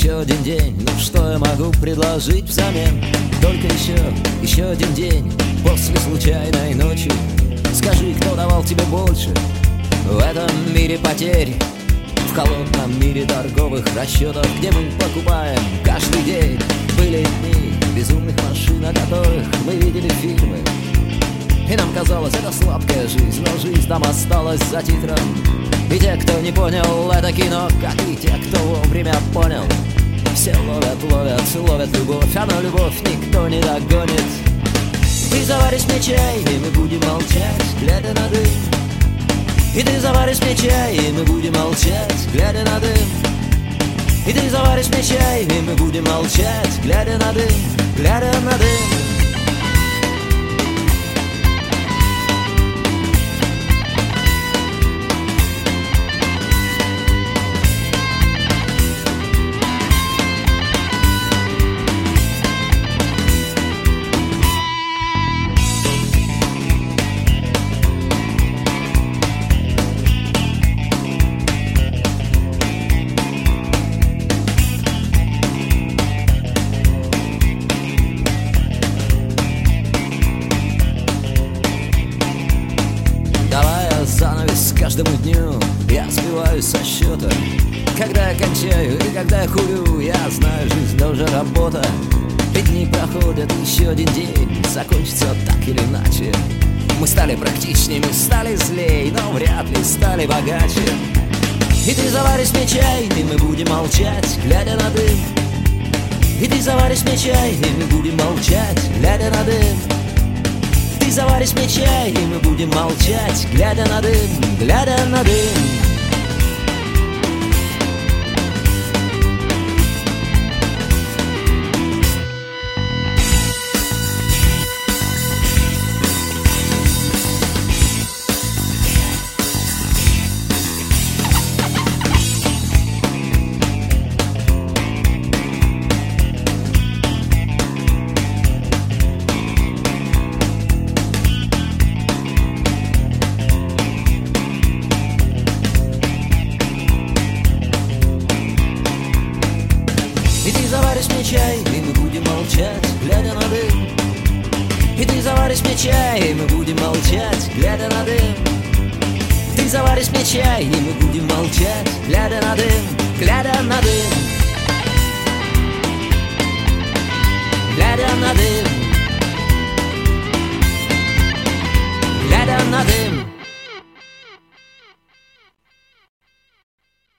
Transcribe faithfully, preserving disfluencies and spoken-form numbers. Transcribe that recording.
еще один день. Ну что я могу предложить взамен? Только еще, еще один день после случайной ночи. Скажи, кто давал тебе больше в этом мире потерь, в холодном мире торговых расчетов, где мы покупаем каждый день. Были дни безумных машин, о которых мы видели фильмы, и нам казалось, это сладкая жизнь, но жизнь там осталась за титром. И те, кто не понял это кино, как и те, кто вовремя понял, все ловят, ловят, ловят любовь, а на любовь никто не догонит. Ты заваришь мне чай, и мы будем молчать, глядя на дым. И ты заваришь мне чай, и мы будем молчать, глядя на дым. И ты заваришь мне чай, и мы будем молчать, глядя на дым, глядя на дым. Занавес каждому дню, я сбиваюсь со счета. Когда я кончаю и когда я курю, я знаю, жизнь тоже работа. И дни проходят, еще один день закончится так или иначе. Мы стали практичнее, мы стали злей, но вряд ли стали богаче. И ты заваришь мне чай, и мы будем молчать, глядя на дым. И ты заваришь мне чай, и мы будем молчать, глядя на дым. Ты заваришь мне чай, и мы будем молчать, глядя на дым, глядя на дым. И ты заваришь мне чай, и мы будем молчать, глядя на дым. И ты заваришь мне чай, и мы будем молчать, глядя на дым. Ты заваришь мне чай, и мы будем молчать, глядя на дым, глядя на дым.